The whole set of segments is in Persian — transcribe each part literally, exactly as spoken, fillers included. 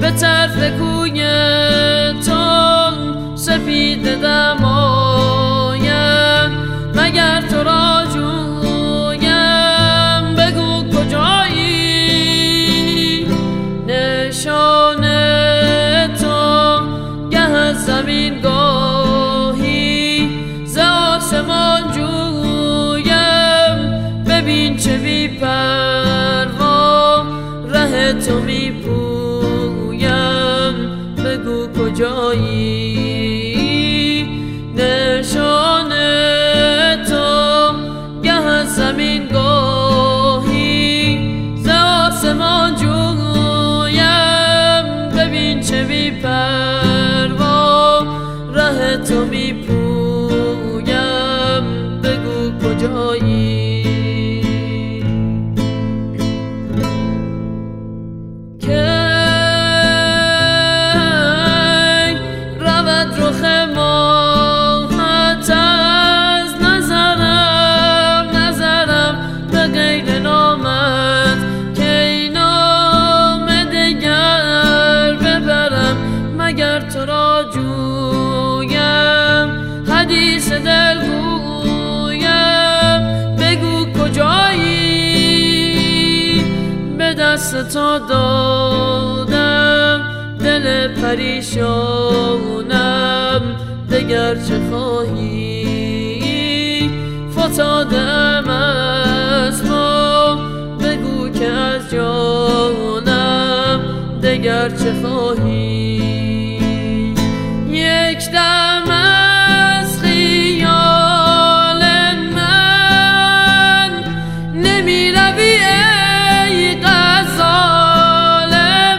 به طرف کوی تو سپید دمایم، مگر تو را جویم بگو کجایی؟ نشان تو گه از زمین گاهی ز آسمان جویم، ببین چه بی پروا ره تو می پویم، بگو کجایی؟ نشان تو گه از زمین گاهی ز آسمان جویم، ببین چه بی پروا ره تو می پویم، بگو کجایی؟ رخ ماهت از نظرم، نظرم به غیر نامت که نام دگر ببرم، مگر تو را جویم حدیث دل گویم، بگو کجایی؟ به دست تو دادم دل پریشانم، دگر چه خواهی؟ فتادم از ما، بگو که از جانم دگر چه خواهی؟ یک دم از خیال من نمی روی ای غزال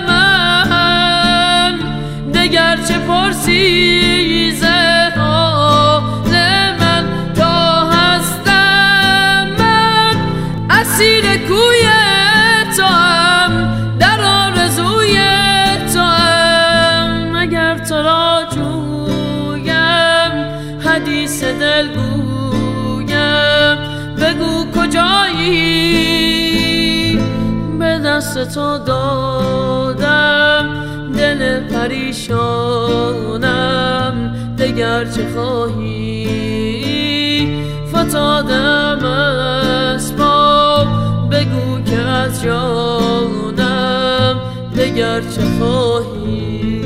من، دگر چه پرسی ز حال من؟ تا هستم من اسیر کوی توام، در آرزوی توام، مگر تو را جویم حدیث دل گویم، بگو کجایی؟ به دست تو دادم دل پریشانم، دگر چه خواهی؟ فتادم اسباب، بگو که از جانم دگر چه خواهی؟